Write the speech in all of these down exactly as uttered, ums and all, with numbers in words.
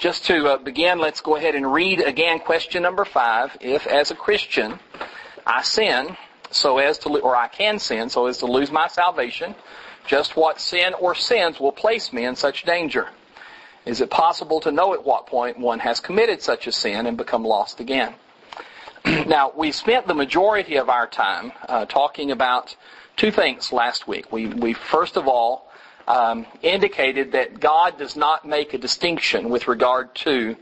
just to uh, begin, let's go ahead and read again question number five. If, as a Christian, I sin so as to, or I can sin so as to lose my salvation, just what sin or sins will place me in such danger? Is it possible to know at what point one has committed such a sin and become lost again? Now, we spent the majority of our time uh, talking about two things last week. We, we first of all um, indicated that God does not make a distinction with regard to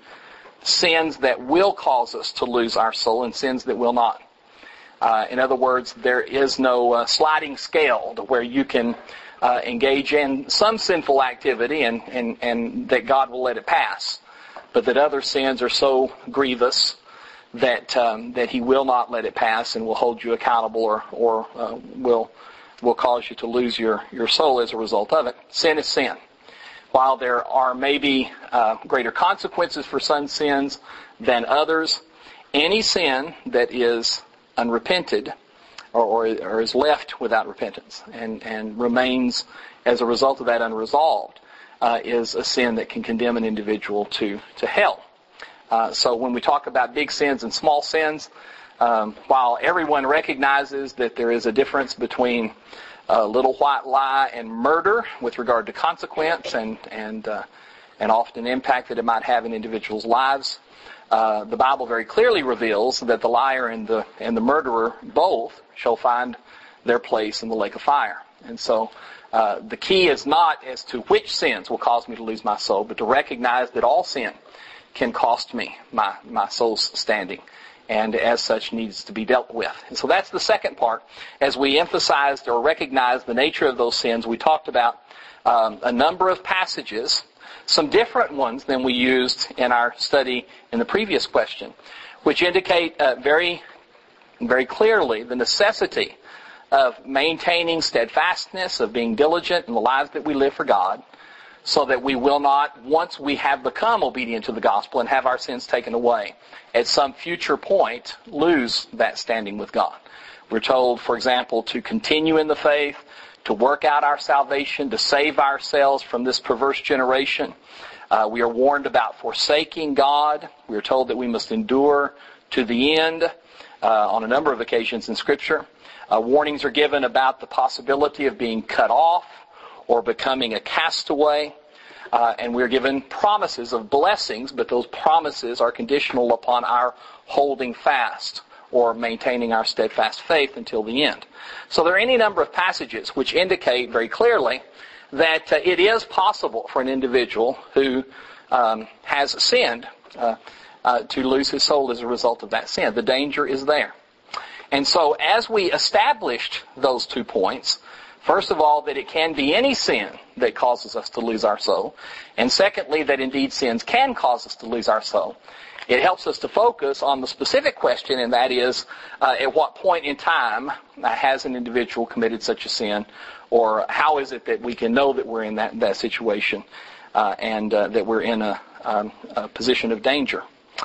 sins that will cause us to lose our soul and sins that will not. Uh, in other words, there is no uh, sliding scale to where you can uh, engage in some sinful activity and, and, and that God will let it pass, but that other sins are so grievous that um, that He will not let it pass and will hold you accountable or or uh, will will cause you to lose your, your soul as a result of it. Sin is sin. While there are maybe uh, greater consequences for some sins than others, any sin that is unrepented or, or, or is left without repentance and, and remains as a result of that unresolved uh, is a sin that can condemn an individual to, to hell. Uh, so when we talk about big sins and small sins, um, while everyone recognizes that there is a difference between a little white lie and murder with regard to consequence and and uh, and often impact that it might have in individuals' lives, uh, the Bible very clearly reveals that the liar and the and the murderer both shall find their place in the lake of fire. And so uh, the key is not as to which sins will cause me to lose my soul, but to recognize that all sin can cost me my, my soul's standing, and as such needs to be dealt with. And so that's the second part. As we emphasized or recognized the nature of those sins, we talked about um, a number of passages, some different ones than we used in our study in the previous question, which indicate uh, very, very clearly the necessity of maintaining steadfastness, of being diligent in the lives that we live for God, so that we will not, once we have become obedient to the gospel and have our sins taken away, at some future point, lose that standing with God. We're told, for example, to continue in the faith, to work out our salvation, to save ourselves from this perverse generation. Uh, we are warned about forsaking God. We are told that we must endure to the end uh, on a number of occasions in Scripture. Uh, warnings are given about the possibility of being cut off or becoming a castaway. Uh, and we're given promises of blessings, but those promises are conditional upon our holding fast or maintaining our steadfast faith until the end. So there are any number of passages which indicate very clearly that uh, it is possible for an individual who um, has sinned uh, uh, to lose his soul as a result of that sin. The danger is there. And so as we established those two points, first of all, that it can be any sin that causes us to lose our soul. And secondly, that indeed sins can cause us to lose our soul. It helps us to focus on the specific question, and that is, uh, at what point in time uh, has an individual committed such a sin, or how is it that we can know that we're in that, that situation uh, and uh, that we're in a, um, a position of danger.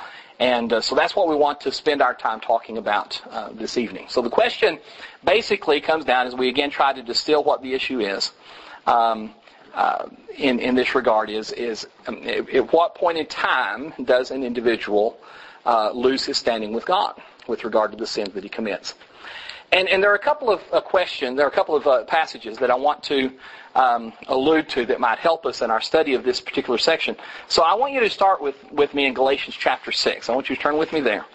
And uh, so that's what we want to spend our time talking about uh, this evening. So the question basically comes down, as we again try to distill what the issue is um, uh, in, in this regard, is, is um, at what point in time does an individual uh, lose his standing with God with regard to the sins that he commits? And, and there are a couple of uh, questions, there are a couple of uh, passages that I want to um, allude to that might help us in our study of this particular section. So I want you to start with, with me in Galatians chapter six. I want you to turn with me there.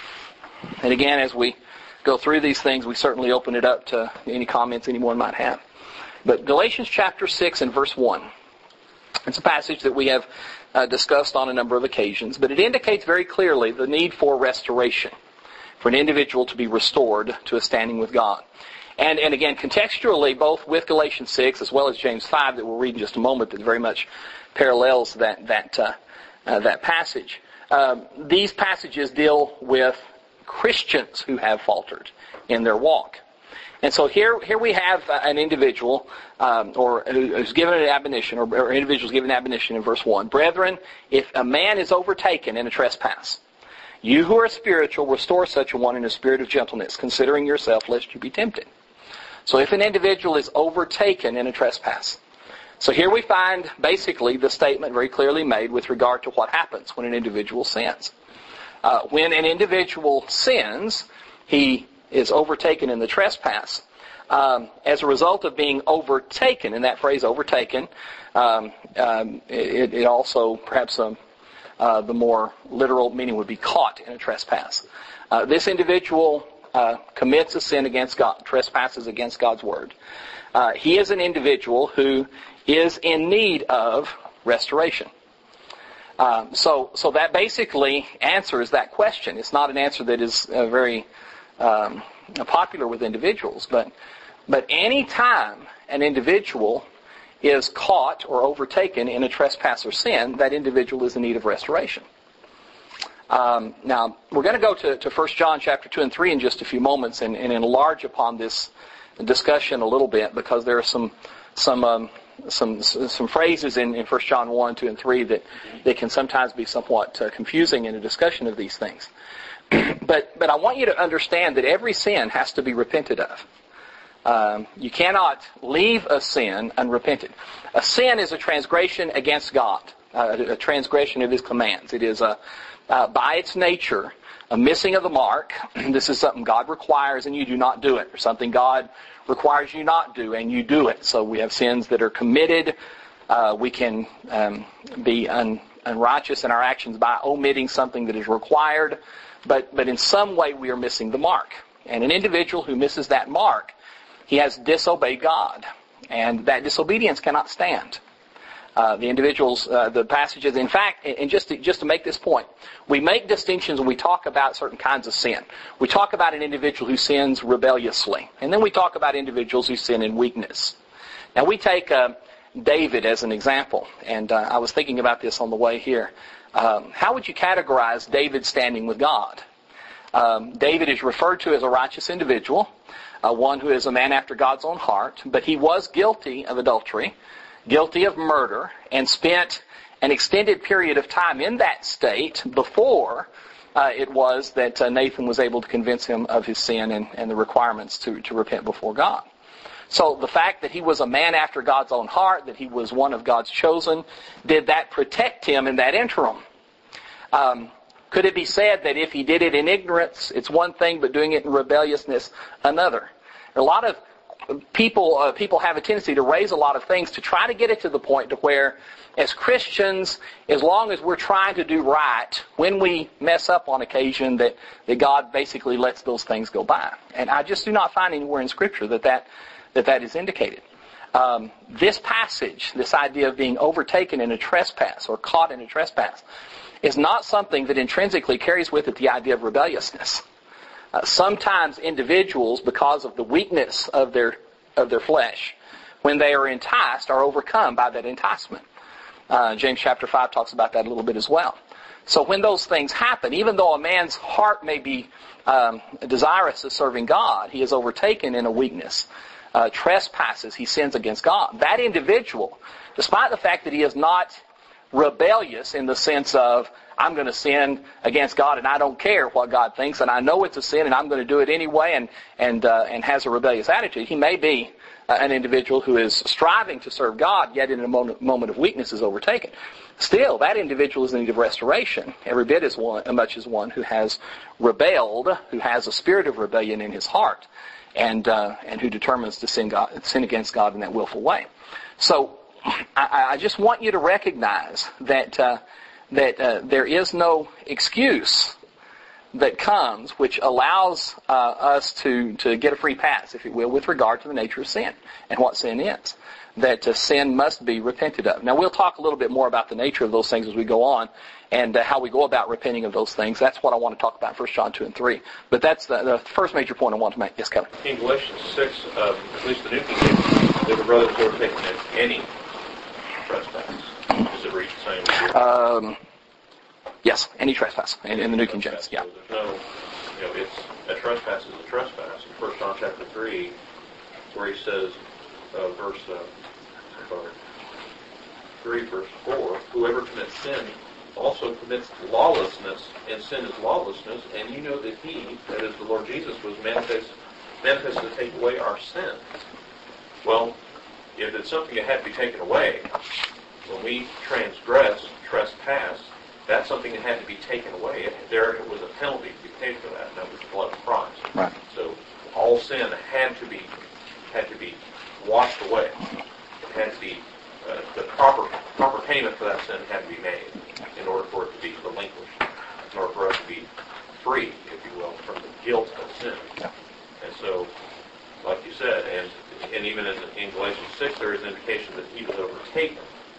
And again, as we go through these things, we certainly open it up to any comments anyone might have. But Galatians chapter six and verse one. It's a passage that we have uh, discussed on a number of occasions, but it indicates very clearly the need for restoration, for an individual to be restored to a standing with God. And, and again, contextually, both with Galatians six as well as James five that we'll read in just a moment that very much parallels that that uh, uh, that passage. Um, these passages deal with Christians who have faltered in their walk. And so here here we have an individual um, or who's given an admonition, or, or individuals given an admonition in verse one. Brethren, if a man is overtaken in a trespass, you who are spiritual, restore such a one in a spirit of gentleness, considering yourself, lest you be tempted. So if an individual is overtaken in a trespass, So here we find basically the statement very clearly made with regard to what happens when an individual sins. Uh, when an individual sins, he is overtaken in the trespass. Um, as a result of being overtaken, and that phrase overtaken, um, um, it, it also perhaps um, uh, the more literal meaning would be caught in a trespass. Uh, this individual uh, commits a sin against God, trespasses against God's word. Uh, he is an individual who is in need of restoration. Um, so, so that basically answers that question. It's not an answer that is uh, very um, popular with individuals, but but any time an individual is caught or overtaken in a trespass or sin, that individual is in need of restoration. Um, now, we're going to go to, to First John chapter two and three in just a few moments and, and enlarge upon this discussion a little bit, because there are some some um, some some phrases in, in First John one, two, and three that, that can sometimes be somewhat uh, confusing in a discussion of these things. but but I want you to understand that every sin has to be repented of. Um, you cannot leave a sin unrepented. A sin is a transgression against God, uh, a transgression of His commands. It is a uh, by its nature a missing of the mark. This is something God requires and you do not do it, or something God requires you not do and you do it. So we have sins that are committed. Uh, we can um, be un, unrighteous in our actions by omitting something that is required, but but in some way we are missing the mark. And an individual who misses that mark, he has disobeyed God, and that disobedience cannot stand. Uh, the individuals, uh, the passages, in fact, and just to, just to make this point, we make distinctions when we talk about certain kinds of sin. We talk about an individual who sins rebelliously, and then we talk about individuals who sin in weakness. Now we take uh, David as an example, and uh, I was thinking about this on the way here. Um, how would you categorize David standing with God? Um, David is referred to as a righteous individual, uh, one who is a man after God's own heart, but he was guilty of adultery, guilty of murder, and spent an extended period of time in that state before uh, it was that uh, Nathan was able to convince him of his sin and, and the requirements to, to repent before God. So the fact that he was a man after God's own heart, that he was one of God's chosen, did that protect him in that interim? Um, could it be said that if he did it in ignorance, it's one thing, but doing it in rebelliousness, another? A lot of People uh, people have a tendency to raise a lot of things to try to get it to the point to where, as Christians, as long as we're trying to do right, when we mess up on occasion, that, that God basically lets those things go by. And I just do not find anywhere in Scripture that that, that, that is indicated. Um, this passage, this idea of being overtaken in a trespass or caught in a trespass, is not something that intrinsically carries with it the idea of rebelliousness. Uh, sometimes individuals, because of the weakness of their of their flesh, when they are enticed, are overcome by that enticement. Uh, James chapter five talks about that a little bit as well. So when those things happen, even though a man's heart may be um, desirous of serving God, he is overtaken in a weakness, uh, trespasses, he sins against God. That individual, despite the fact that he is not rebellious in the sense of, I'm going to sin against God and I don't care what God thinks, and I know it's a sin and I'm going to do it anyway, and and uh, and has a rebellious attitude. He may be uh, an individual who is striving to serve God, yet in a moment, moment of weakness is overtaken. Still, that individual is in need of restoration, every bit as one, much as one who has rebelled, who has a spirit of rebellion in his heart, and uh, and who determines to sin God, sin against God in that willful way. So, I, I just want you to recognize that. Uh, that uh, there is no excuse that comes which allows uh, us to, to get a free pass, if you will, with regard to the nature of sin and what sin is. That uh, sin must be repented of. Now, we'll talk a little bit more about the nature of those things as we go on, and uh, how we go about repenting of those things. That's what I want to talk about in First John two and three. But that's the, the first major point I want to make. Yes, Kelly? In Galatians six, uh, at least the New King James, if a brother is overtaken in any trespass, does it read the same? Um, yes, any trespass in, in the New King James. Yeah. So there's no, you know, it's a trespass is a trespass. In First John chapter three, where he says, uh, verse uh, sorry, three, verse four, whoever commits sin also commits lawlessness, and sin is lawlessness. And you know that He, that is the Lord Jesus, was manifest, manifest to take away our sins. Well, if it's something that had to be taken away, when we transgress, trespass, that's something that had to be taken away. There was a penalty to be paid for that, and that was the blood of Christ. Right. So all sin had to be had to be washed away. It had to be uh, the proper proper payment for that sin had to be made in order for it to be relinquished, in order for us to be free, if you will, from the guilt of sin. Yeah. And so, like you said, and and even in, in Galatians six, there is an indication that he was overtaken.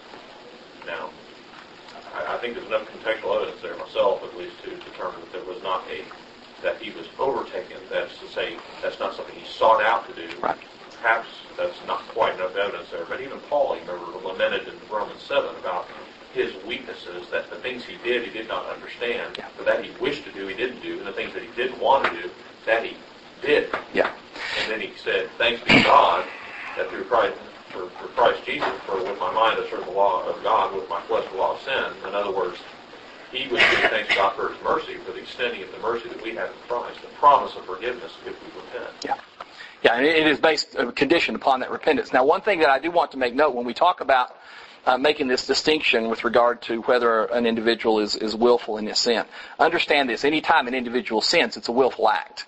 Now, I, I think there's enough contextual evidence there myself, at least, to determine that there was not a that he was overtaken. That's to say, that's not something he sought out to do. Right. Perhaps that's not quite enough evidence there. But even Paul, you remember, lamented in Romans seven about his weaknesses, that the things he did, he did not understand. Yeah. But that he wished to do, he didn't do. And the things that he didn't want to do, that he did. Yeah. And then he said, thanks be to God that through Christ, for, for Christ Jesus, for with my mind I serve the law of God, with my flesh the law of sin. In other words, he was giving thanks to God for his mercy, for the extending of the mercy that we have in Christ, the promise of forgiveness if we repent. Yeah. Yeah, and it is based, uh, conditioned upon that repentance. Now, one thing that I do want to make note, when we talk about uh, making this distinction with regard to whether an individual is, is willful in his sin, understand this. Any time an individual sins, it's a willful act.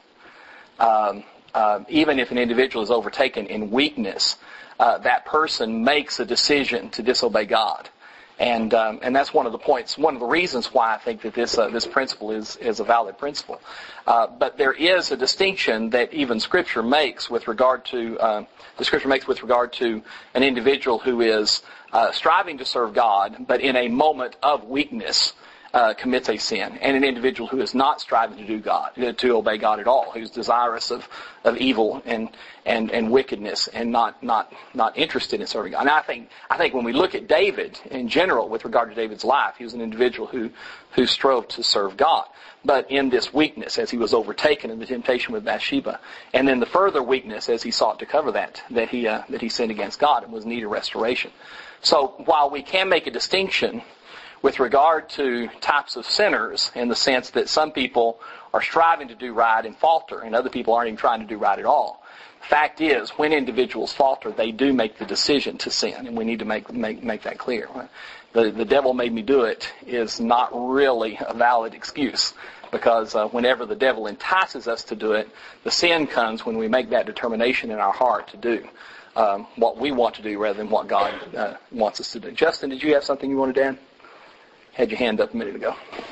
Um, uh, even if an individual is overtaken in weakness, uh, that person makes a decision to disobey God. And um, and that's one of the points, one of the reasons why I think that this uh, this principle is is a valid principle. Uh, but there is a distinction that even Scripture makes with regard to uh, the Scripture makes with regard to an individual who is uh, striving to serve God, but in a moment of weakness uh, commits a sin, and an individual who is not striving to do God, to obey God at all, who's desirous of, of evil and and and wickedness, and not not not interested in serving God. And I think I think when we look at David in general, with regard to David's life, he was an individual who who strove to serve God, but in this weakness, as he was overtaken in the temptation with Bathsheba, and then the further weakness as he sought to cover that, that he uh, that he sinned against God and was in need of restoration. So while we can make a distinction with regard to types of sinners, in the sense that some people are striving to do right and falter, and other people aren't even trying to do right at all. The fact is, when individuals falter, they do make the decision to sin, and we need to make make, make that clear. The, the devil made me do it is not really a valid excuse, because uh, whenever the devil entices us to do it, the sin comes when we make that determination in our heart to do um, what we want to do rather than what God uh, wants us to do. Justin, did you have something you wanted to add? Had your hand up a minute ago.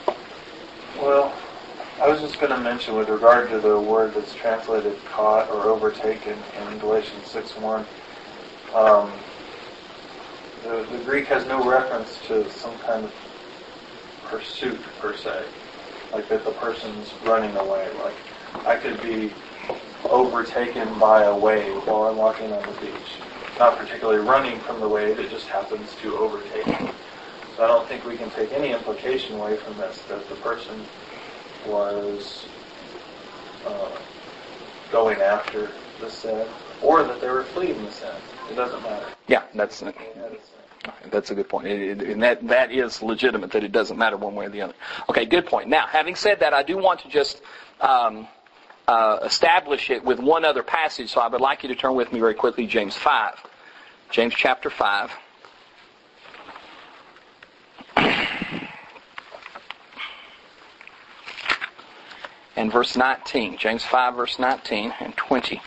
Well, I was just going to mention with regard to the word that's translated caught or overtaken in Galatians six one, um, the, the Greek has no reference to some kind of pursuit per se, like that the person's running away. Like I could be overtaken by a wave while I'm walking on the beach, not particularly running from the wave, it just happens to overtake me. So I don't think we can take any implication away from this that the person was uh, going after the sin, or that they were fleeing the sin. It doesn't matter. Yeah, that's that's a good point, it, it, and that that is legitimate. That it doesn't matter one way or the other. Okay, good point. Now, having said that, I do want to just um, uh, establish it with one other passage. So I would like you to turn with me very quickly, James five, James chapter five. And verse nineteen, James five, verse nineteen and twenty.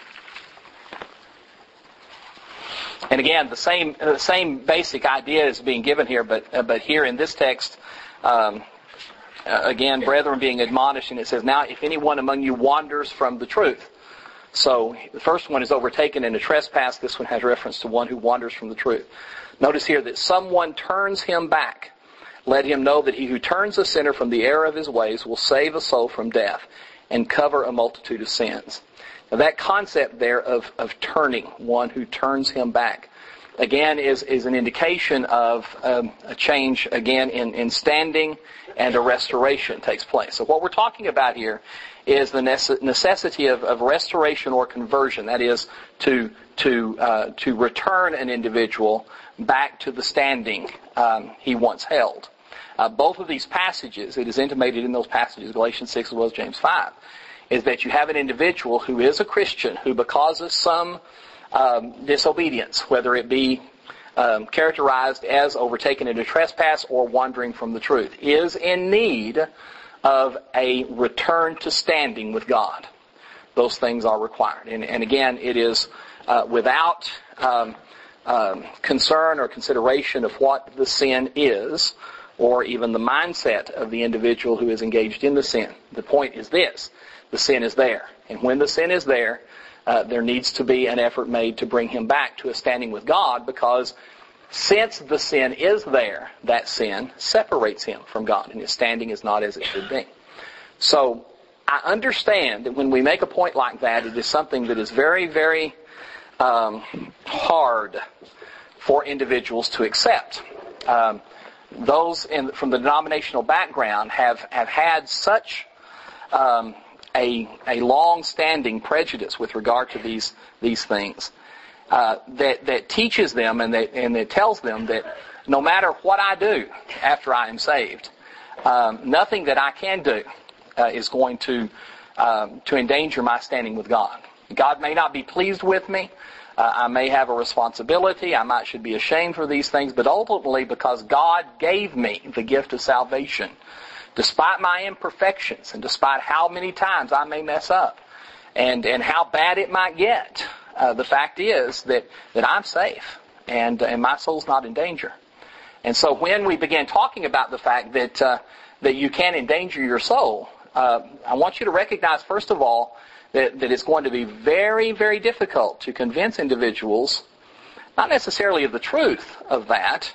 And again, the same the same basic idea is being given here, but uh, but here in this text, um, uh, again, brethren being admonished, and it says, now if anyone among you wanders from the truth. So the first one is overtaken in a trespass. This one has reference to one who wanders from the truth. Notice here that someone turns him back. Let him know that he who turns a sinner from the error of his ways will save a soul from death and cover a multitude of sins. Now that concept there of, of turning, one who turns him back, again is, is an indication of um, a change, again, in, in standing, and a restoration takes place. So what we're talking about here is the necessity of, of restoration or conversion. That is, to to uh, to return an individual back to the standing um, he once held. Uh, both of these passages, it is intimated in those passages, Galatians six as well as James five, is that you have an individual who is a Christian who, because of some um, disobedience, whether it be um, characterized as overtaken in a trespass or wandering from the truth, is in need of a return to standing with God. Those things are required. And, and again, it is uh, without um, um, concern or consideration of what the sin is, or even the mindset of the individual who is engaged in the sin. The point is this: the sin is there. And when the sin is there, uh, there needs to be an effort made to bring him back to a standing with God, because since the sin is there, that sin separates him from God, and his standing is not as it should be. So I understand that when we make a point like that, it is something that is very, very um, hard for individuals to accept. Um, those in, from the denominational background have, have had such um, a, a long-standing prejudice with regard to these these things uh, that that teaches them and that and that tells them that no matter what I do after I am saved, um, nothing that I can do uh, is going to um, to endanger my standing with God. God may not be pleased with me. Uh, I may have a responsibility. I might should be ashamed for these things, but ultimately, because God gave me the gift of salvation, despite my imperfections and despite how many times I may mess up and, and how bad it might get, uh, the fact is that, that I'm safe and, and my soul's not in danger. And so when we begin talking about the fact that, uh, that you can endanger your soul, uh, I want you to recognize, first of all, that, that it's going to be very, very difficult to convince individuals, not necessarily of the truth of that,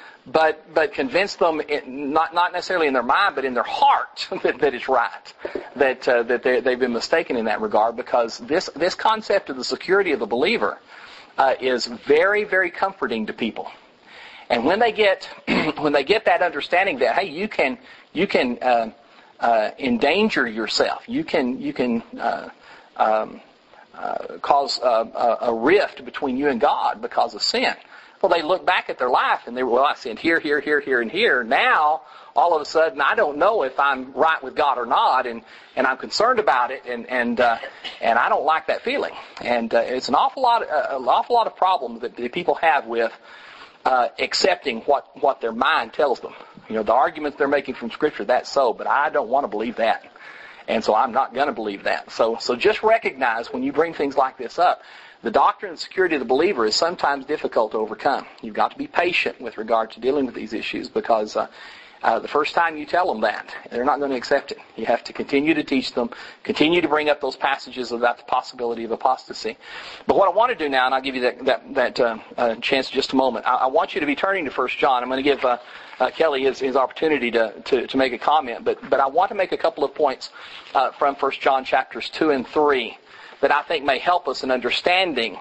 But but convince them, in, not not necessarily in their mind, but in their heart, that, that it's right, that uh, that they, they've been mistaken in that regard, because this this concept of the security of the believer uh, is very, very comforting to people. And when they get when they get that understanding that, hey, you can you can uh, uh, endanger yourself, you can you can uh, um, uh, cause a, a rift between you and God because of sin. Well, they look back at their life and they, well, I sinned here, here, here, here, and here. Now, all of a sudden, I don't know if I'm right with God or not, and, and I'm concerned about it, and and uh, and I don't like that feeling. And uh, it's an awful lot, uh, an awful lot of problems that the people have with uh, accepting what what their mind tells them. You know, the arguments they're making from Scripture, that's so, but I don't want to believe that, and so I'm not going to believe that. So so just recognize when you bring things like this up, the doctrine and security of the believer is sometimes difficult to overcome. You've got to be patient with regard to dealing with these issues, because uh, uh, the first time you tell them that, they're not going to accept it. You have to continue to teach them, continue to bring up those passages about the possibility of apostasy. But what I want to do now, and I'll give you that, that, that uh, uh, chance in just a moment, I, I want you to be turning to First John. I'm going to give uh, uh, Kelly his, his opportunity to, to, to make a comment, but, but I want to make a couple of points uh, from First John chapters two and three. That I think may help us in understanding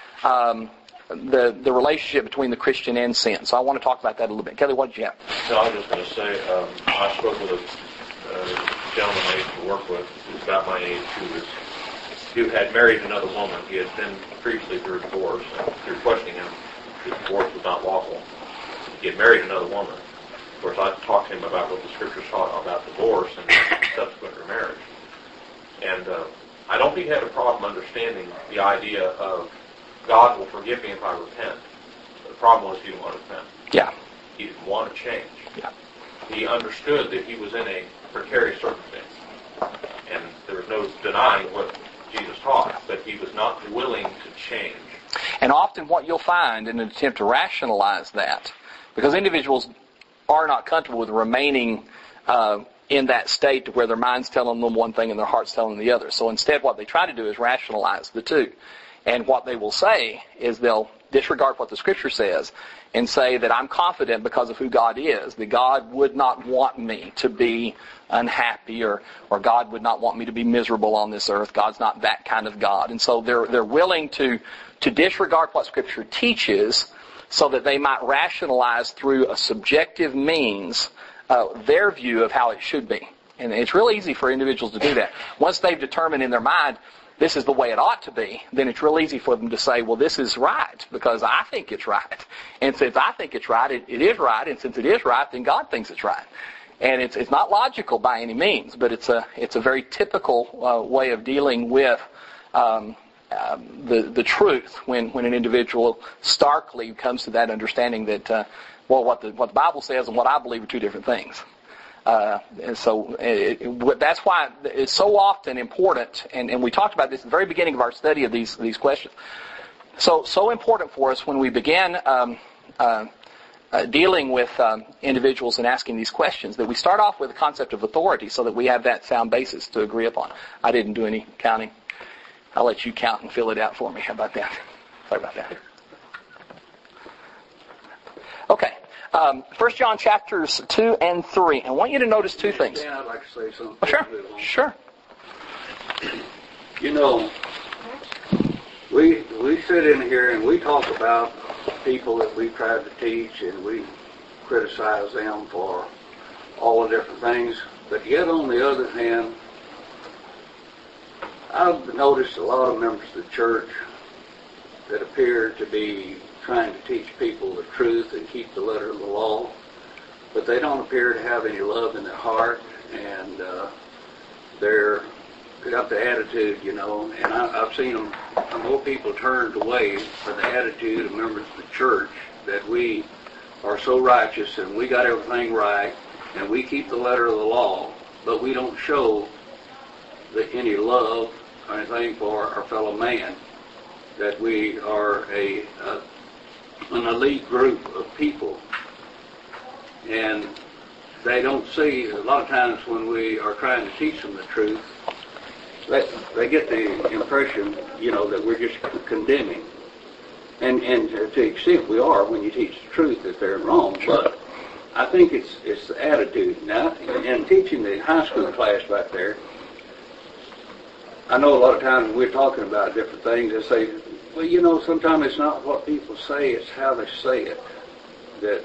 um, the the relationship between the Christian and sin. So I want to talk about that a little bit. Kelly, what did you have? No, I was just going to say, um, I spoke with a uh, gentleman I used to work with who's about my age, who was who had married another woman. He had been previously through divorce, and through questioning him, his divorce was not lawful. He had married another woman. Of course, I talked to him about what the Scriptures taught about divorce and subsequent remarriage. And uh, I don't think he had a problem understanding the idea of God will forgive me if I repent. But the problem was he didn't want to repent. Yeah. He didn't want to change. Yeah. He understood that he was in a precarious circumstance. And there was no denying what Jesus taught, but he was not willing to change. And often what you'll find in an attempt to rationalize that, because individuals are not comfortable with remaining uh, in that state to where their mind's telling them one thing and their heart's telling them the other. So instead what they try to do is rationalize the two. And what they will say is they'll disregard what the Scripture says and say that I'm confident because of who God is, that God would not want me to be unhappy, or, or God would not want me to be miserable on this earth. God's not that kind of God. And so they're they're willing to, to disregard what Scripture teaches so that they might rationalize through a subjective means Uh, their view of how it should be. And it's real easy for individuals to do that. Once they've determined in their mind this is the way it ought to be, then it's real easy for them to say, well, this is right because I think it's right. And since I think it's right, it, it is right. And since it is right, then God thinks it's right. And it's it's not logical by any means, but it's a it's a very typical uh, way of dealing with um, um, the the truth when, when an individual starkly comes to that understanding that uh, well, what the what the Bible says and what I believe are two different things. Uh, and so it, it, that's why it's so often important, and, and we talked about this at the very beginning of our study of these these questions. So so important for us when we began um, uh, uh, dealing with um, individuals and asking these questions that we start off with the concept of authority, so that we have that sound basis to agree upon. I didn't do any counting. I'll let you count and fill it out for me. How about that? Sorry about that. Okay. Um, First John chapters two and three. I want you to notice two things. Dan, I'd like to say something. Oh, sure. Sure. You know, we we sit in here and we talk about people that we tried to teach, and we criticize them for all the different things. But yet, on the other hand, I've noticed a lot of members of the church that appear to be trying to teach people the truth and keep the letter of the law, but they don't appear to have any love in their heart, and uh, they're got the attitude, you know, and I, I've seen them, more people turned away for the attitude of members of the church that we are so righteous and we got everything right and we keep the letter of the law, but we don't show the, any love or anything for our fellow man, that we are a, a an elite group of people, and they don't see, a lot of times when we are trying to teach them the truth, they, they get the impression, you know, that we're just condemning. And and to the extent we are when you teach the truth that they're wrong, but I think it's it's the attitude. Now, in teaching the high school class back there, I know a lot of times we're talking about different things. They say, well, you know, sometimes it's not what people say, it's how they say it that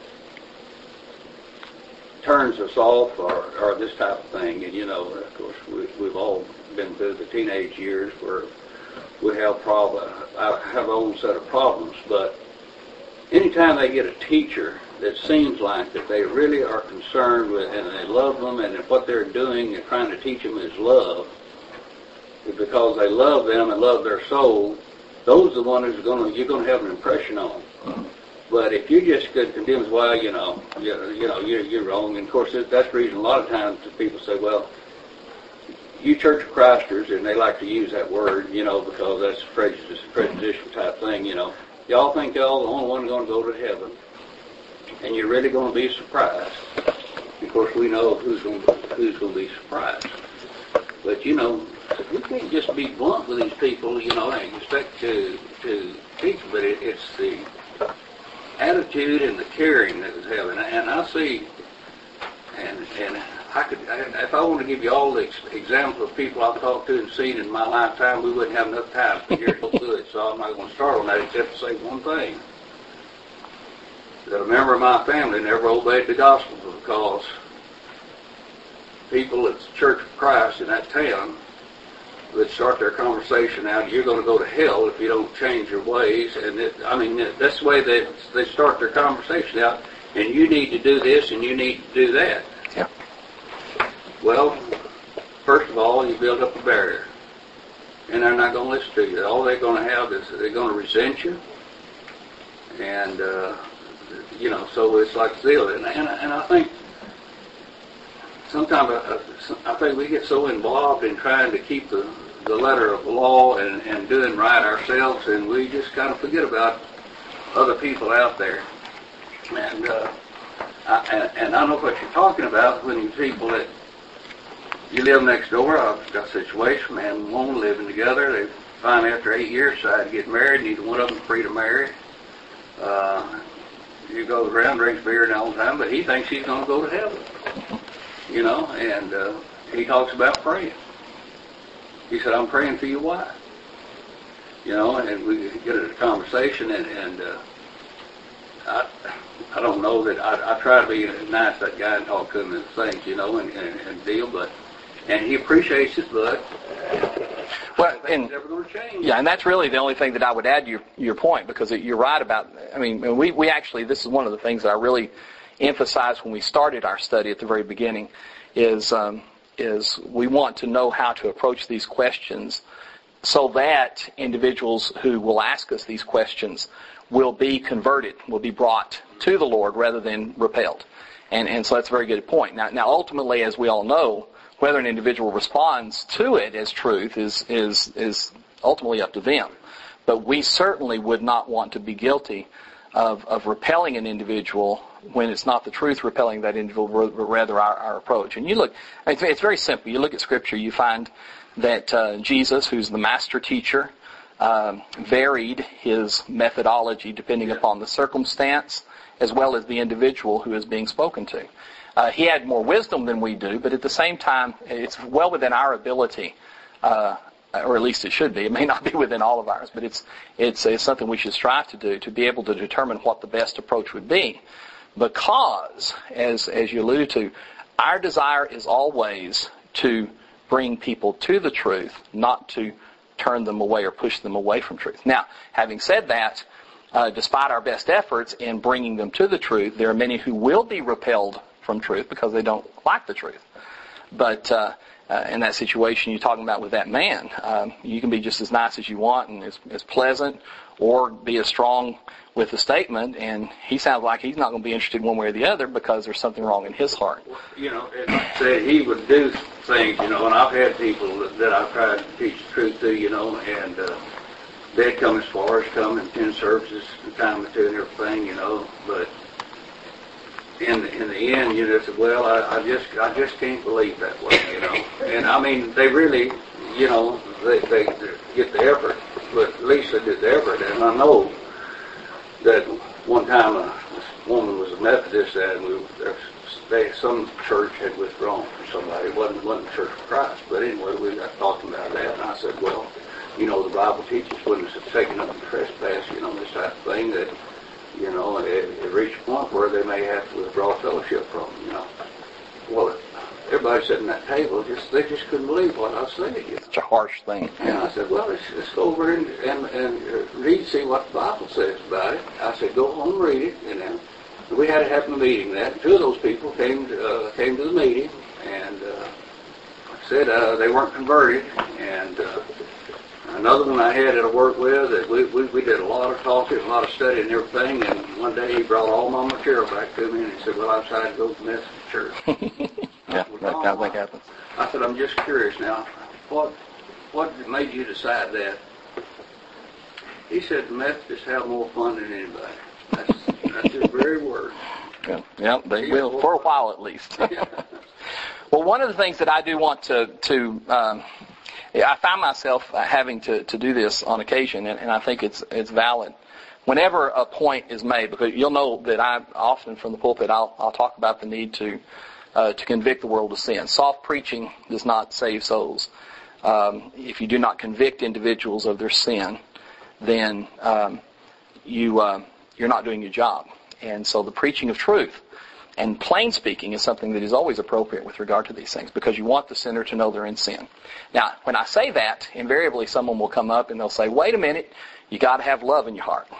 turns us off, or, or this type of thing. And, you know, of course, we, we've all been through the teenage years where we have problem. I have our own set of problems, but anytime they get a teacher that seems like that they really are concerned with and they love them, and what they're doing and trying to teach them is love, because they love them and love their soul, those are the ones who's going to, you're going to have an impression on. But if you just could condemn, well, you know, you, you know, you're, you're wrong. And of course, that's the reason a lot of times people say, well, you Church of Christers, and they like to use that word, you know, because that's a prejudice, prejudicial type thing, you know. Y'all think y'all the only one going to go to heaven, and you're really going to be surprised. Of course, we know who's going to, who's going to be surprised. But, you know, we can't just be blunt with these people, you know, and expect to to teach them, but it, it's the attitude and the caring that is having. And I see, and and I could, if I want to give you all the examples of people I've talked to and seen in my lifetime, we wouldn't have enough time to hear go through it. So I'm not going to start on that except to say one thing: that a member of my family never obeyed the gospel, because people at the Church of Christ in that town would start their conversation out, you're going to go to hell if you don't change your ways. And it, I mean, that's the way they they start their conversation out, and you need to do this and you need to do that. Yeah. Well, first of all, you build up a barrier, and they're not going to listen to you. All they're going to have is they're going to resent you, and uh, you know, so it's like zeal. And, and, and I think sometimes I, I think we get so involved in trying to keep the, the letter of the law and, and doing right ourselves, and we just kind of forget about other people out there. And uh, I, and, and I know what you're talking about when you people that you live next door. I've got a situation, man and woman living together. They finally, after eight years, decided to get married. Neither one of them free to marry. Uh, he goes around, drinks beer all the time, but he thinks he's going to go to heaven. You know, and uh, he talks about praying. He said, I'm praying for your wife. You know, and we get a conversation, and, and uh, I I don't know that, I, I try to be nice to that guy and talk to him and things, you know, and, and, and deal, but, and he appreciates it, but well, and, it's never going to change. Yeah, and that's really the only thing that I would add to your, your point, because you're right about, I mean, we, we actually, this is one of the things that I really emphasized when we started our study at the very beginning, is um, is we want to know how to approach these questions so that individuals who will ask us these questions will be converted, will be brought to the Lord rather than repelled. And, and so that's a very good point. Now, now, ultimately, as we all know, whether an individual responds to it as truth is, is, is ultimately up to them. But we certainly would not want to be guilty of, of repelling an individual when it's not the truth repelling that individual, but rather our, our approach. And you look, it's, it's very simple. You look at Scripture, you find that uh, Jesus, who's the master teacher, um, varied his methodology depending upon the circumstance as well as the individual who is being spoken to. Uh, he had more wisdom than we do, but at the same time, it's well within our ability, uh, or at least it should be. It may not be within all of ours, but it's, it's it's something we should strive to do, to be able to determine what the best approach would be. Because, as as you alluded to, our desire is always to bring people to the truth, not to turn them away or push them away from truth. Now, having said that, uh, despite our best efforts in bringing them to the truth, there are many who will be repelled from truth because they don't like the truth. But uh, uh, in that situation you're talking about with that man, um, you can be just as nice as you want and as, as pleasant, or be as strong with the statement, and he sounds like he's not going to be interested one way or the other because there's something wrong in his heart. You know, and like I said, he would do things, you know, and I've had people that, that I've tried to teach the truth to, you know, and uh, they'd come as far as come and attend services and time or two and everything, you know, but in the, in the end, you know, said, well, I, I just I just can't believe that way, you know. And I mean, they really, you know, they, they, they get the effort, but at least they did the effort. And I know that one time a woman was a Methodist, and we, they, some church had withdrawn from somebody. It wasn't, wasn't the Church of Christ. But anyway, we got talking about that, and I said, well, you know, the Bible teaches when it's taken up in trespass, you know, this type of thing, that, you know, it, it reached a point where they may have to withdraw fellowship from them, you know. Well, everybody sitting at that table, just they just couldn't believe what I was saying. You know? It's a harsh thing. And I said, well, let's, let's go over and, and, and read, see what the Bible says about it. I said, go home and read it, you know. And we had to have a meeting that. Two of those people came to, uh, came to the meeting, and uh, said uh, they weren't converted. And uh, another one I had that I worked with, that we, we, we did a lot of talking, a lot of studying and everything, and one day he brought all my material back to me, and he said, well, I decided to go to the Methodist Church. Yeah, that kind of thing happens. I said, I'm just curious now, what what made you decide that? He said, the Methodists have more fun than anybody. That's, that's his very word. Yeah, yeah, they will, for a while at least. Well, one of the things that I do want to, to um, I find myself having to, to do this on occasion, and, and I think it's it's valid. Whenever a point is made, because you'll know that I often from the pulpit I'll, I'll talk about the need to Uh, to convict the world of sin. Soft preaching does not save souls. Um, if you do not convict individuals of their sin, then um, you uh, you're not doing your job. And so the preaching of truth and plain speaking is something that is always appropriate with regard to these things, because you want the sinner to know they're in sin. Now, when I say that, invariably someone will come up and they'll say, "Wait a minute, you got to have love in your heart."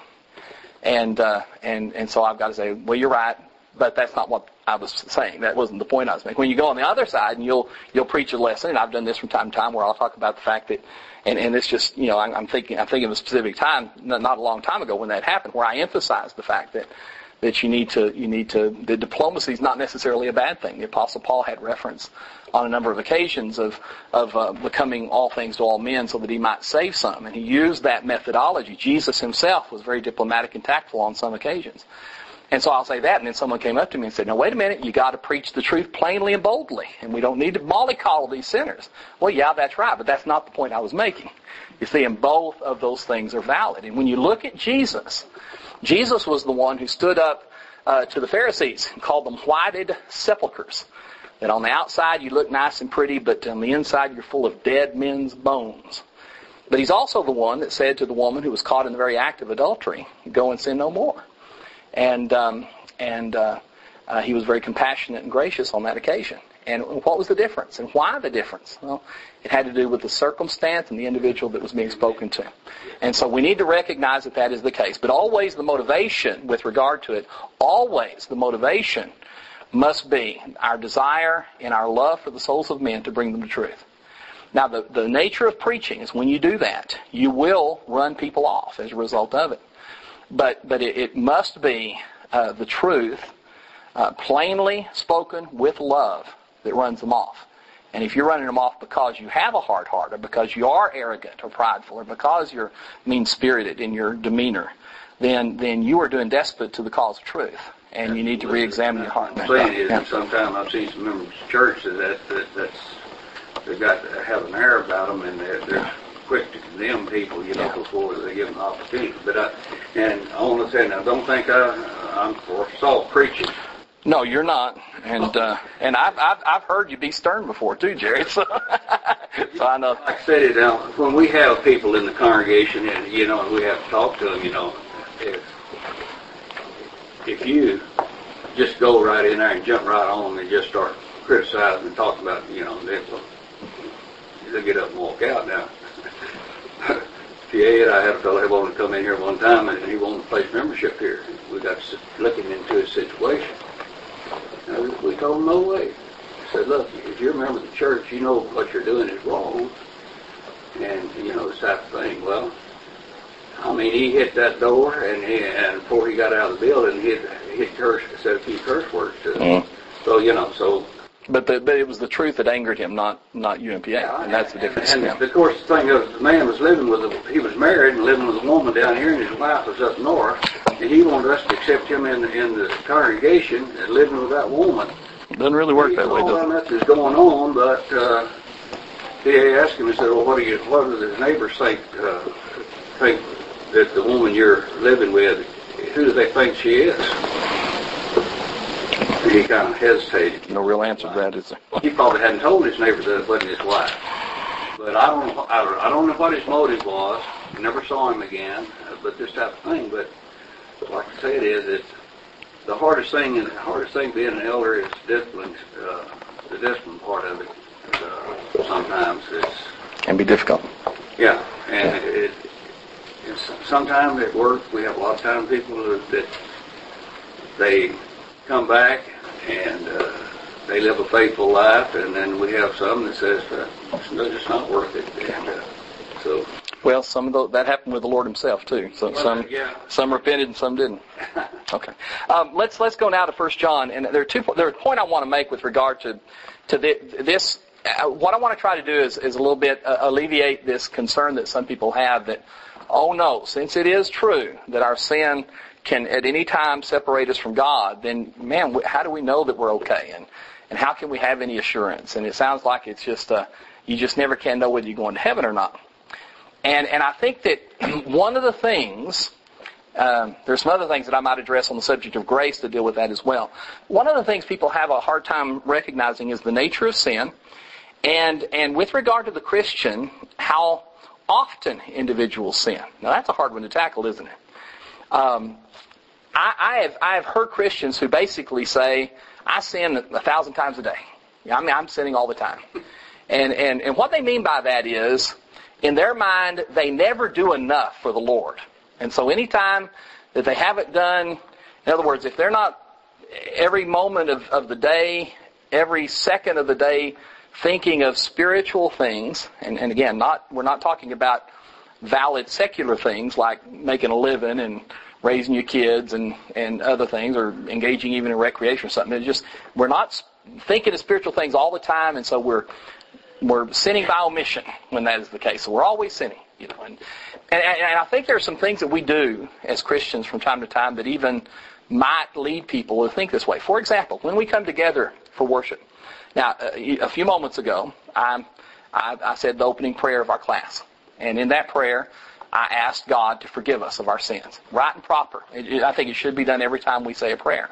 And uh, and and so I've got to say, "Well, you're right." But that's not what I was saying. That wasn't the point I was making. When you go on the other side and you'll you'll preach a lesson, and I've done this from time to time, where I'll talk about the fact that, and, and it's just, you know, I'm, I'm thinking I'm thinking of a specific time, not a long time ago, when that happened, where I emphasized the fact that that you need to you need to that diplomacy is not necessarily a bad thing. The Apostle Paul had reference on a number of occasions of of uh, becoming all things to all men, so that he might save some, and he used that methodology. Jesus himself was very diplomatic and tactful on some occasions. And so I'll say that, and then someone came up to me and said, "Now wait a minute, you got to preach the truth plainly and boldly, and we don't need to mollycoddle these sinners." Well, yeah, that's right, but that's not the point I was making. You see, and both of those things are valid. And when you look at Jesus, Jesus was the one who stood up uh, to the Pharisees and called them whited sepulchres. That on the outside you look nice and pretty, but on the inside you're full of dead men's bones. But he's also the one that said to the woman who was caught in the very act of adultery, "Go and sin no more." And um, and uh, uh, he was very compassionate and gracious on that occasion. And what was the difference? And why the difference? Well, it had to do with the circumstance and the individual that was being spoken to. And so we need to recognize that that is the case. But always the motivation with regard to it, always the motivation must be our desire and our love for the souls of men to bring them to truth. Now, the, the nature of preaching is when you do that, you will run people off as a result of it. But but it, it must be uh, the truth, uh, plainly spoken with love, that runs them off. And if you're running them off because you have a hard heart, or because you are arrogant or prideful, or because you're mean-spirited in your demeanor, then then you are doing despot to the cause of truth, and you need to re-examine your heart. What I'm saying is, yeah. Sometimes I've seen some members of churches that, that that's they've got to have an air about them, and they're, they're quick to condemn people, you know, yeah. before they give them an opportunity. But I, and I want to say, now, don't think I, I'm for soft preaching. No, you're not, and uh, and I've, I've I've heard you be stern before too, Jerry. So, so I know. Like I said it now, when we have people in the congregation, and you know, and we have to talk to them, you know, if if you just go right in there and jump right on and just start criticizing and talking about, you know, they, they'll get up and walk out now. Yeah, I had a fellow who wanted to come in here one time, and he wanted to place membership here. We got looking into his situation. Now, we told him no way. I said, look, if you're a member of the church, you know what you're doing is wrong. And, you know, this type of thing. Well, I mean, he hit that door, and, he, and before he got out of the building, he he curse, said a few curse words to him. Mm-hmm. So, you know, so... But the, but it was the truth that angered him, not not U M P A, yeah, and that's the difference. And, yeah. and of course, the thing is, the man was living with a, he was married and living with a woman down here, and his wife was up north, and he wanted us to accept him in the, in the congregation and living with that woman. It doesn't really work that way, does it? Well, nothing's going on, but uh, he asked him, he said, well, what do you, what do the neighbors think, uh, think that the woman you're living with, who do they think she is? And he kind of hesitated. No real answer to that, is there? He probably hadn't told his neighbor that it wasn't his wife. But I don't know, I, I don't know what his motive was. Never saw him again, uh, but this type of thing. But like I said, is it the hardest thing, and the hardest thing being an elder is discipline. Uh, the discipline part of it. Uh, sometimes it's can be difficult. Yeah, and yeah. It, it, it's, sometimes at work we have a lot of time people that, that they come back and uh, they live a faithful life, and then we have some that says uh, it's just not worth it. And, uh, so. Well, some of the, that happened with the Lord Himself too. So well, some yeah. some repented and some didn't. Okay, um, let's let's go now to First John, and there are two. There's a point I want to make with regard to to the, this. Uh, what I want to try to do is is a little bit uh, alleviate this concern that some people have that, oh no, since it is true that our sin can at any time separate us from God, then, man, how do we know that we're okay? And and how can we have any assurance? And it sounds like it's just, uh, you just never can know whether you're going to heaven or not. And and I think that one of the things, um, there's some other things that I might address on the subject of grace to deal with that as well. One of the things people have a hard time recognizing is the nature of sin. And and with regard to the Christian, how often individuals sin. Now, that's a hard one to tackle, isn't it? Um, I, I have I have heard Christians who basically say, I sin a thousand times a day. I mean, I'm sinning all the time. And, and, and what they mean by that is, in their mind, they never do enough for the Lord. And so any time that they haven't done, in other words, if they're not every moment of, of the day, every second of the day, thinking of spiritual things, and, and again, not we're not talking about valid secular things like making a living and raising your kids and, and other things, or engaging even in recreation or something. It's just, we're not thinking of spiritual things all the time, and so we're we're sinning by omission when that is the case. So we're always sinning, you know. And, and, and I think there are some things that we do as Christians from time to time that even might lead people to think this way. For example, when we come together for worship. Now, a few moments ago, I, I, I said the opening prayer of our class. And in that prayer, I asked God to forgive us of our sins. Right and proper. It, I think it should be done every time we say a prayer.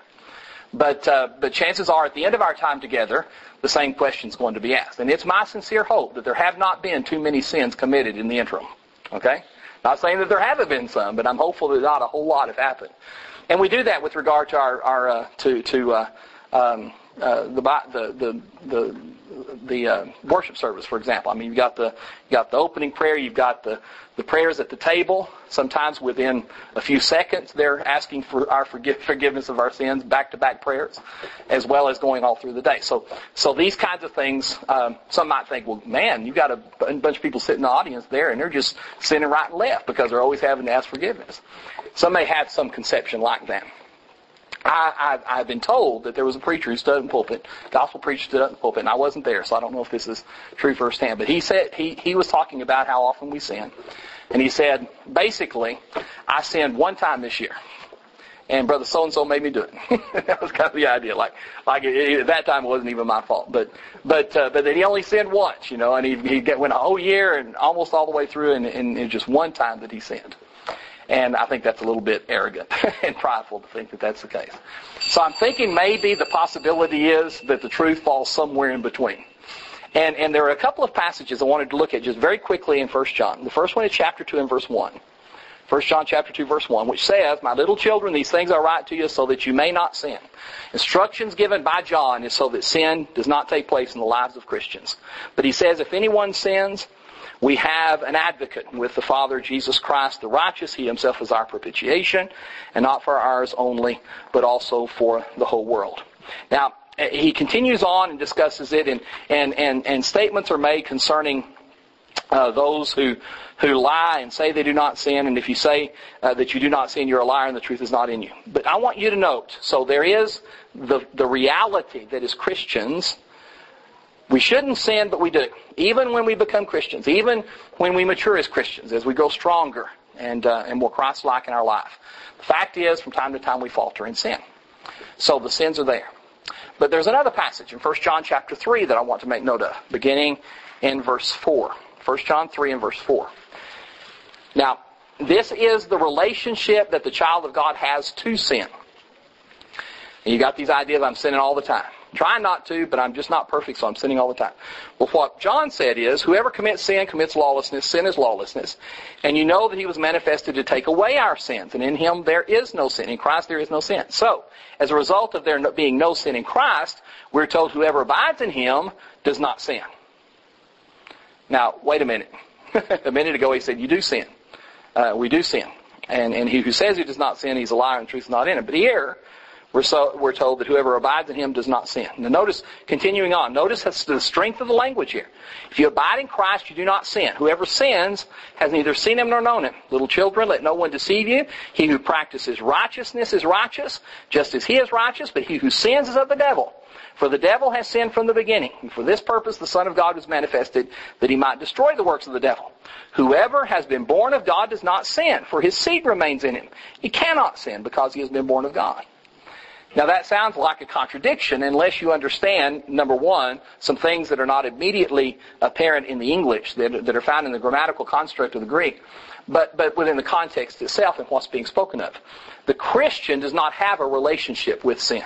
But uh, but chances are, at the end of our time together, the same question is going to be asked. And it's my sincere hope that there have not been too many sins committed in the interim. Okay? Not saying that there haven't been some, but I'm hopeful that not a whole lot have happened. And we do that with regard to our, our uh, to to uh, um, uh, the, the the the the uh, worship service, for example. I mean, you've got the you got the opening prayer, you've got the the prayers at the table. Sometimes within a few seconds, they're asking for our forgive, forgiveness of our sins, back-to-back prayers, as well as going all through the day. So, so these kinds of things, um, some might think, well, man, you've got a bunch of people sitting in the audience there, and they're just sinning right and left because they're always having to ask forgiveness. Some may have some conception like that. I, I've, I've been told that there was a preacher who stood in the pulpit, gospel preacher stood up in the pulpit, and I wasn't there, so I don't know if this is true firsthand. But he said he, he was talking about how often we sin, and he said, basically, I sinned one time this year, and brother so and so made me do it. That was kind of the idea. Like, like it, it, at that time, it wasn't even my fault, but but uh, but that he only sinned once, you know, and he he get, went a whole year and almost all the way through, and, and it was just one time that he sinned. And I think that's a little bit arrogant and prideful to think that that's the case. So I'm thinking maybe the possibility is that the truth falls somewhere in between. And and there are a couple of passages I wanted to look at just very quickly in First John. The first one is chapter two and verse one. First John chapter two verse one, which says, "My little children, these things I write to you so that you may not sin." Instructions given by John is so that sin does not take place in the lives of Christians. But he says, if anyone sins, we have an advocate with the Father, Jesus Christ, the righteous. He himself is our propitiation, and not for ours only, but also for the whole world. Now, he continues on and discusses it, and, and, and, and statements are made concerning uh, those who who lie and say they do not sin, and if you say uh, that you do not sin, you're a liar and the truth is not in you. But I want you to note, so there is the, the reality that as Christians, we shouldn't sin, but we do. Even when we become Christians, even when we mature as Christians, as we grow stronger and uh, and more Christ-like in our life. The fact is, from time to time, we falter in sin. So the sins are there. But there's another passage in First John chapter three that I want to make note of, beginning in verse four. First John three and verse four. Now, this is the relationship that the child of God has to sin. And you got these ideas, I'm sinning all the time. Trying not to, but I'm just not perfect, so I'm sinning all the time. Well, what John said is, whoever commits sin commits lawlessness. Sin is lawlessness. And you know that he was manifested to take away our sins. And in him there is no sin. In Christ there is no sin. So, as a result of there being no sin in Christ, we're told whoever abides in him does not sin. Now, wait a minute. A minute ago he said, you do sin. Uh, we do sin. And, and he who says he does not sin, he's a liar and the truth is not in him. But here, We're, so, we're told that whoever abides in him does not sin. Now notice, continuing on, notice the strength of the language here. If you abide in Christ, you do not sin. Whoever sins has neither seen him nor known him. Little children, let no one deceive you. He who practices righteousness is righteous, just as he is righteous, but he who sins is of the devil. For the devil has sinned from the beginning. And for this purpose the Son of God was manifested, that he might destroy the works of the devil. Whoever has been born of God does not sin, for his seed remains in him. He cannot sin because he has been born of God. Now that sounds like a contradiction unless you understand, number one, some things that are not immediately apparent in the English, that, that are found in the grammatical construct of the Greek, but, but within the context itself and what's being spoken of. The Christian does not have a relationship with sin.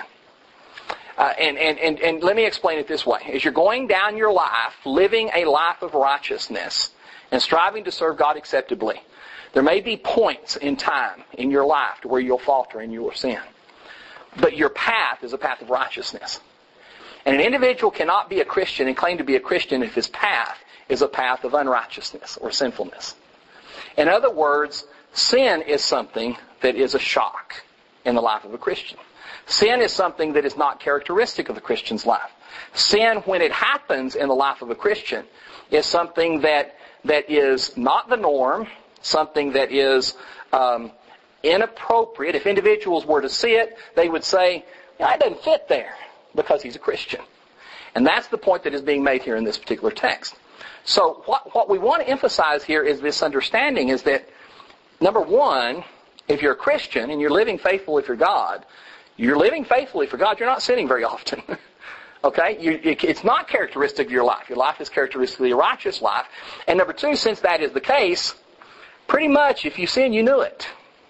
Uh, and, and, and, and let me explain it this way. As you're going down your life, living a life of righteousness and striving to serve God acceptably, there may be points in time in your life to where you'll falter in your sin. But your path is a path of righteousness. And an individual cannot be a Christian and claim to be a Christian if his path is a path of unrighteousness or sinfulness. In other words, sin is something that is a shock in the life of a Christian. Sin is something that is not characteristic of the Christian's life. Sin, when it happens in the life of a Christian, is something that that is not the norm, something that is um, inappropriate. If individuals were to see it, they would say, "It doesn't fit there," because he's a Christian. And that's the point that is being made here in this particular text. So what, what we want to emphasize here is this understanding is that, number one, if you're a Christian and you're living faithfully for God, you're living faithfully for God, you're not sinning very often. Okay? You, it, it's not characteristic of your life. Your life is characteristically a righteous life. And number two, since that is the case, pretty much if you sin, you knew it.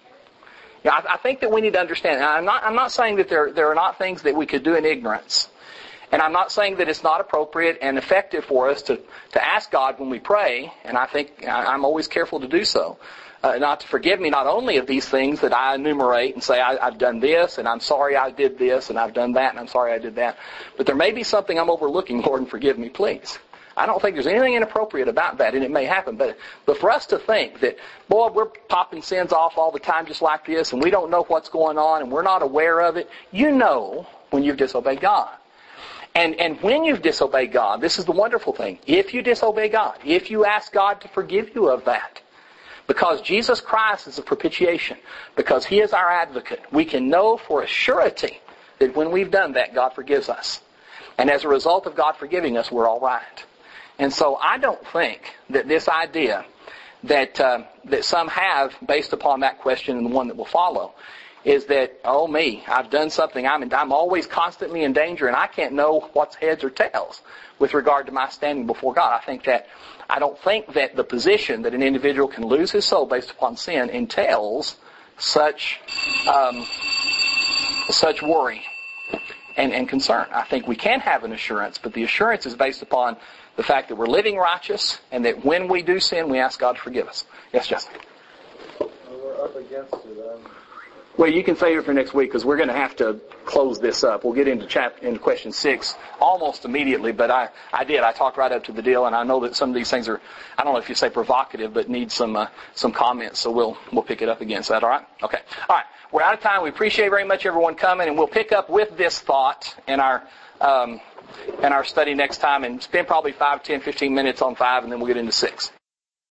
You know, I, I think that we need to understand. And I'm not, I'm not saying that there, there are not things that we could do in ignorance. And I'm not saying that it's not appropriate and effective for us to, to ask God when we pray. And I think I'm always careful to do so. uh, not to forgive me not only of these things that I enumerate and say I, I've done this and I'm sorry I did this and I've done that and I'm sorry I did that, but there may be something I'm overlooking, Lord, and forgive me, please. I don't think there's anything inappropriate about that, and it may happen. But but for us to think that, boy, we're popping sins off all the time just like this, and we don't know what's going on, and we're not aware of it, you know when you've disobeyed God. And and when you've disobeyed God, this is the wonderful thing. If you disobey God, if you ask God to forgive you of that, because Jesus Christ is a propitiation, because He is our advocate, we can know for a surety that when we've done that, God forgives us. And as a result of God forgiving us, we're all right. And so I don't think that this idea that uh, that some have, based upon that question and the one that will follow, is that, oh me, I've done something, I'm in, I'm always constantly in danger, and I can't know what's heads or tails with regard to my standing before God. I think that I don't think that the position that an individual can lose his soul based upon sin entails such um, such worry and, and concern. I think we can have an assurance, but the assurance is based upon the fact that we're living righteous, and that when we do sin, we ask God to forgive us. Yes, Justin? Well, we're up against it. Um... Well, you can save it for next week, because we're going to have to close this up. We'll get into chapter, into question six almost immediately, but I, I did. I talked right up to the deal, and I know that some of these things are, I don't know if you say provocative, but need some uh, some comments, so we'll we'll pick it up again. Is that all right? Okay. All right. We're out of time. We appreciate very much everyone coming, and we'll pick up with this thought in our um, in our study next time, and spend probably five, ten, fifteen minutes on five, and then we'll get into six.